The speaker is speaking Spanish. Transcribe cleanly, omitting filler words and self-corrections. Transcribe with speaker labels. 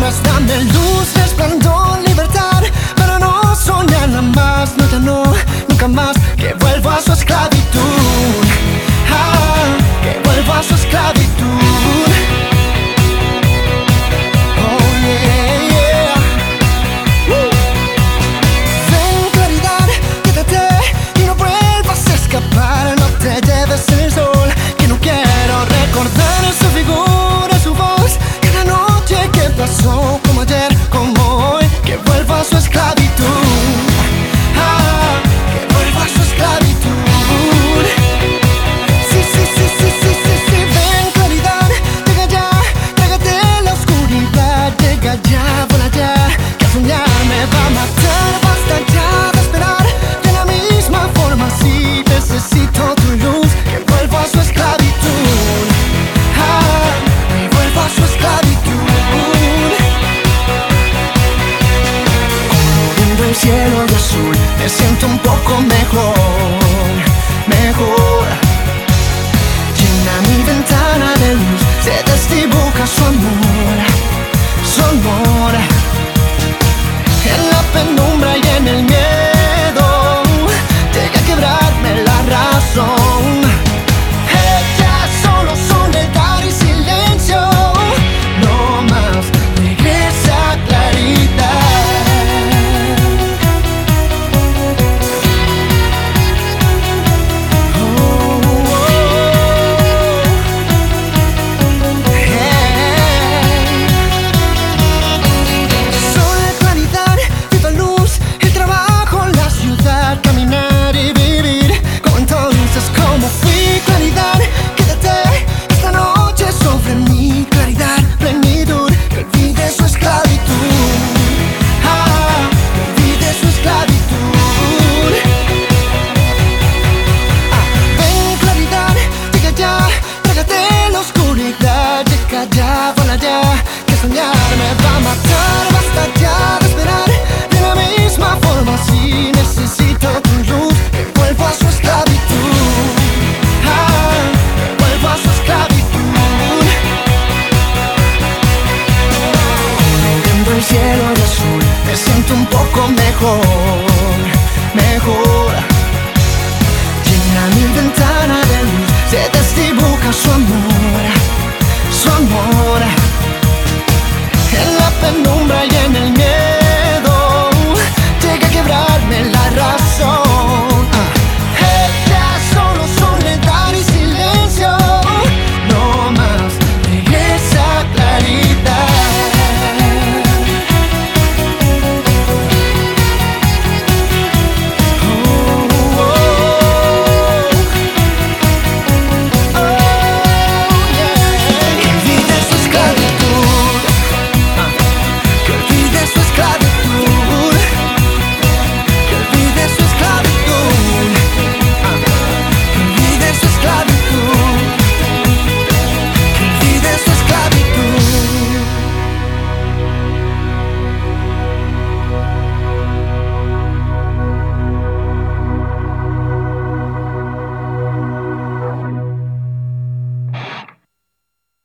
Speaker 1: más, dame luz, resplandor, libertad, para no soñar nada más. No, ya no, nunca más, que vuelva a su esclavitud. Que vuelva a su esclavitud. Oh yeah, yeah. Ven claridad, quédate y no vuelvas a escapar. No te lleves el sol, que no quiero recordar su figura, su voz. Cada noche que pasó, como ayer, como hoy, que vuelva a su esclavitud. Que vuelva a su esclavitud. Sí, sí, sí, sí, sí, sí, sí. Ven claridad, llega ya, trágate la oscuridad. Llega ya, vuela ya, que a soñar me va a matar. Basta ya de esperar, de la misma forma. Si necesito tu luz, que vuelva a su esclavitud. Que vuelva a su esclavitud. Viendo el cielo de azul, me siento un poco mejor, mejor. Llena mi ventana de luz, se desdibuja su amor, su amor. En la penumbra y en el miedo, llega a quebrarme la razón. Ella solo soledad y silencio, no más, regresa claridad. Ya, vuela ya, que soñar me va a matar. Basta ya de esperar, de la misma forma. Si necesito tu luz, que vuelva a su esclavitud. Que vuelva a su esclavitud. Viendo el cielo de azul, me siento un poco mejor.